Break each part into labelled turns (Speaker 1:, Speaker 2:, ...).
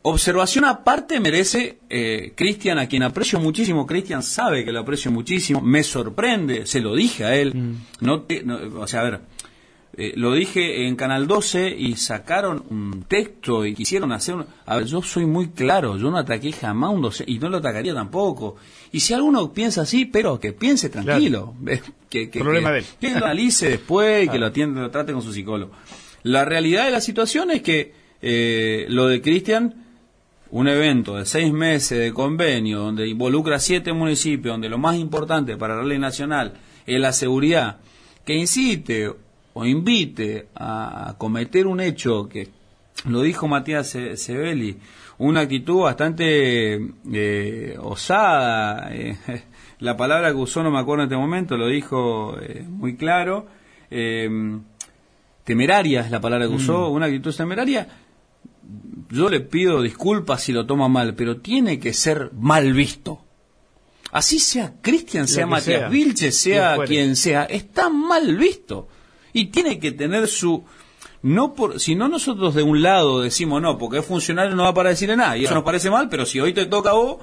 Speaker 1: Observación aparte merece Cristian, a quien aprecio muchísimo. Cristian sabe que lo aprecio muchísimo. Me sorprende, se lo dije a él. O sea, a ver, lo dije en Canal 12 y sacaron un texto y quisieron hacer... A ver, yo soy muy claro, yo no ataqué jamás a un docente y no lo atacaría tampoco. Y si alguno piensa así, pero que piense tranquilo. Claro.
Speaker 2: Problema de él.
Speaker 1: Que lo analice después y que lo atienda, lo trate con su psicólogo. La realidad de la situación es que lo de Cristian, un evento de 6 meses de convenio donde involucra 7 municipios, donde lo más importante para la ley nacional es la seguridad, que incite o invite a cometer un hecho que, lo dijo Matías Sebeli, una actitud bastante osada, la palabra que usó no me acuerdo en este momento, lo dijo muy claro, temeraria es la palabra que usó, una actitud temeraria. Yo le pido disculpas si lo toma mal, pero tiene que ser mal visto. Así sea Cristian, sea Matías Vilches, sea quien sea, está mal visto. Y tiene que tener su... Si no nosotros de un lado decimos no, porque es funcionario no va para decirle nada, y eso nos parece mal, pero si hoy te toca a vos...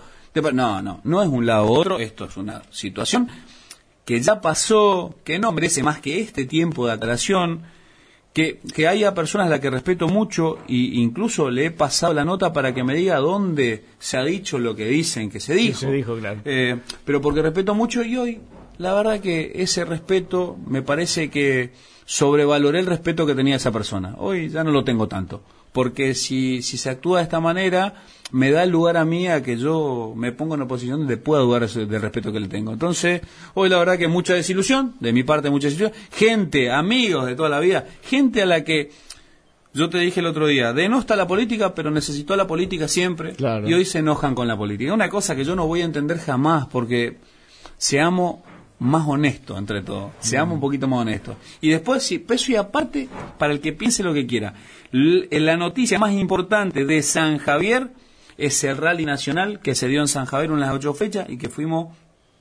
Speaker 1: No es un lado u otro, esto es una situación que ya pasó, que no merece más que este tiempo de aclaración, que haya personas a las que respeto mucho, e incluso le he pasado la nota para que me diga dónde se ha dicho lo que dicen que se dijo.
Speaker 2: Se dijo, claro.
Speaker 1: Pero porque respeto mucho, y hoy, la verdad que ese respeto, me parece que sobrevaloré el respeto que tenía esa persona. Hoy ya no lo tengo tanto, porque si se actúa de esta manera, me da el lugar a mí a que yo me ponga en una posición donde pueda dudar del respeto que le tengo. Entonces, hoy la verdad que mucha desilusión, de mi parte mucha desilusión, gente, amigos de toda la vida, gente a la que yo te dije el otro día, denosta la política, pero necesitó la política siempre, claro. Y hoy se enojan con la política. Una cosa que yo no voy a entender jamás, porque seamos más honestos entre todos, seamos un poquito más honestos. Y después, sí, peso y aparte, para el que piense lo que quiera. La noticia más importante de San Javier es el rally nacional que se dio en San Javier en las 8 fechas y que fuimos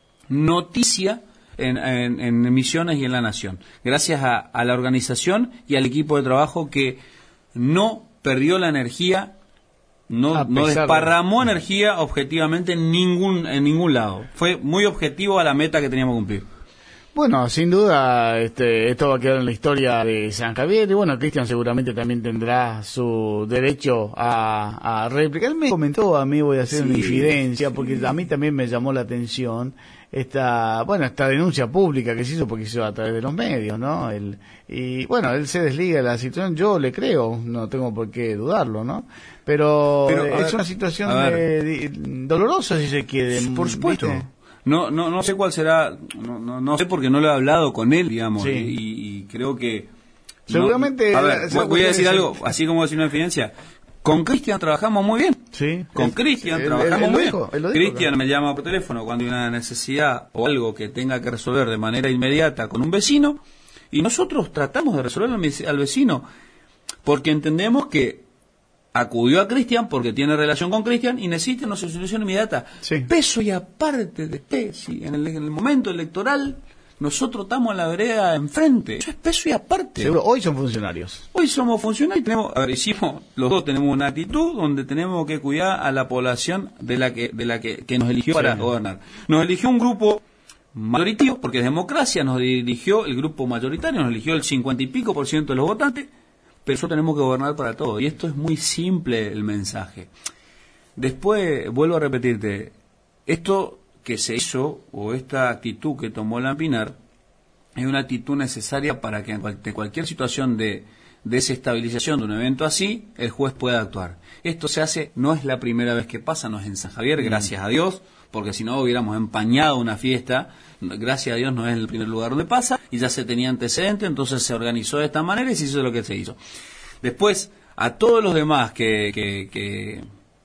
Speaker 1: noticia en Misiones y en La Nación. Gracias a la organización y al equipo de trabajo que no perdió la energía, no desparramó energía objetivamente en ningún lado. Fue muy objetivo a la meta que teníamos que cumplir.
Speaker 2: Bueno, sin duda, esto va a quedar en la historia de San Javier, y bueno, Cristian seguramente también tendrá su derecho a réplica. Él me comentó a mí, voy a hacer una infidencia, porque a mí también me llamó la atención esta denuncia pública que se hizo, porque se hizo a través de los medios, ¿no? Y bueno, él se desliga de la situación, yo le creo, no tengo por qué dudarlo, ¿no? Pero es una situación dolorosa, si se quiere.
Speaker 1: Por supuesto. ¿Viste? No sé cuál será, no sé porque no lo he hablado con él, digamos, sí. y creo que...
Speaker 2: Seguramente...
Speaker 1: A ver, voy a decir algo, así como decir una infidencia. Con Cristian trabajamos muy bien.
Speaker 2: Sí.
Speaker 1: Con Cristian trabajamos muy bien. Cristian me llama por teléfono cuando hay una necesidad o algo que tenga que resolver de manera inmediata con un vecino, y nosotros tratamos de resolverlo al vecino, porque entendemos que acudió a Cristian porque tiene relación con Cristian y necesita una solución inmediata. Sí. Peso y aparte de Pesi, en el momento electoral, nosotros estamos en la vereda enfrente. Eso es peso y aparte.
Speaker 2: Seguro, hoy son funcionarios.
Speaker 1: Hoy somos funcionarios y los dos tenemos una actitud donde tenemos que cuidar a la población de la que nos eligió para gobernar. Nos eligió un grupo mayoritario, porque es democracia, nos eligió el grupo mayoritario, nos eligió el 50 y pico % de los votantes. Pero eso tenemos que gobernar para todo. Y esto es muy simple el mensaje. Después, vuelvo a repetirte, esto que se hizo, o esta actitud que tomó Lampinar, es una actitud necesaria para que ante cualquier situación de desestabilización de un evento así, el juez pueda actuar. Esto se hace, no es la primera vez que pasa, no es en San Javier, gracias a Dios, porque si no hubiéramos empañado una fiesta. Gracias a Dios no es el primer lugar donde pasa, y ya se tenía antecedentes, entonces se organizó de esta manera y se hizo lo que se hizo. Después, a todos los demás que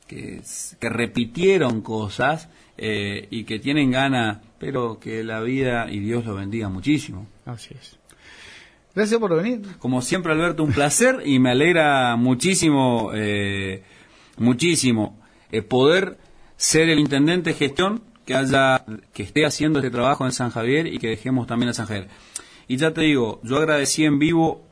Speaker 1: repitieron cosas y que tienen ganas, pero que la vida y Dios los bendiga muchísimo.
Speaker 2: Así es. Gracias por venir.
Speaker 1: Como siempre, Alberto, un placer, y me alegra muchísimo, poder ser el intendente de gestión que esté haciendo este trabajo en San Javier y que dejemos también a San Javier. Y ya te digo, yo agradecí en vivo,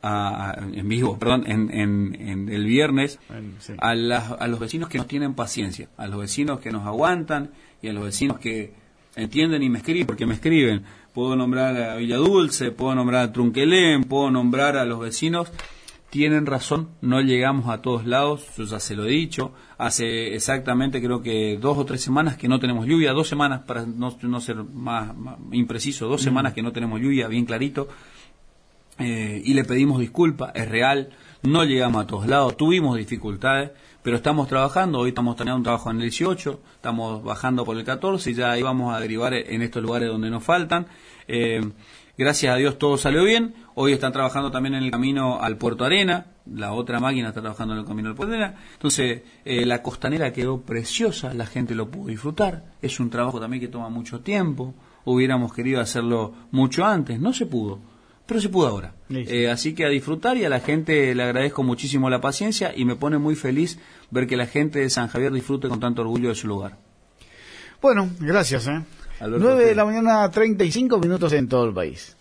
Speaker 1: en el viernes,
Speaker 2: Sí.
Speaker 1: a los vecinos que nos tienen paciencia, a los vecinos que nos aguantan y a los vecinos que entienden y me escriben, porque me escriben. Puedo nombrar a Villa Dulce, puedo nombrar a Trunquelén, puedo nombrar a los vecinos. Tienen razón, no llegamos a todos lados, yo ya se lo he dicho. Hace exactamente creo que 2 o 3 semanas que no tenemos lluvia, 2 semanas para no ser más impreciso, 2 semanas que no tenemos lluvia, bien clarito. Y le pedimos disculpas, es real, no llegamos a todos lados, tuvimos dificultades, pero estamos trabajando. Hoy estamos teniendo un trabajo en el 18, estamos bajando por el 14 y ya ahí vamos a derivar en estos lugares donde nos faltan. Gracias a Dios todo salió bien. Hoy están trabajando también en el camino al Puerto Arena, la otra máquina está trabajando en el camino al Puerto Arena. Entonces la costanera quedó preciosa, la gente lo pudo disfrutar. Es un trabajo también que toma mucho tiempo, hubiéramos querido hacerlo mucho antes, no se pudo, pero se pudo ahora. Así que a disfrutar, y a la gente le agradezco muchísimo la paciencia y me pone muy feliz ver que la gente de San Javier disfrute con tanto orgullo de su lugar.
Speaker 2: Bueno, gracias.
Speaker 1: Alberto,
Speaker 2: 9 de la mañana, 35 minutos en todo el país.